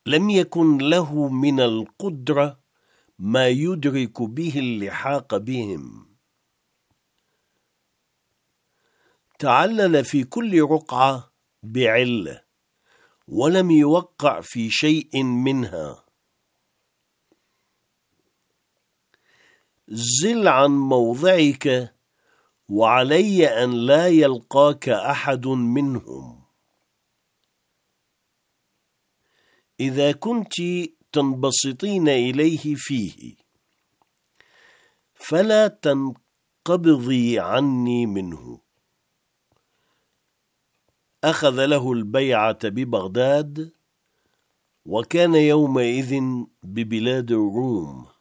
لم يكن له من القدرة ما يدرك به اللحاق بهم. تعلل في كل رقعة بعلة ولم يوقع في شيء منها. زل عن موضعك وعلي أن لا يلقاك أحد منهم. إذا كنت تنبسطين إليه فيه فلا تنقبضي عني منه. أخذ له البيعة ببغداد، وكان يومئذ ببلاد الروم.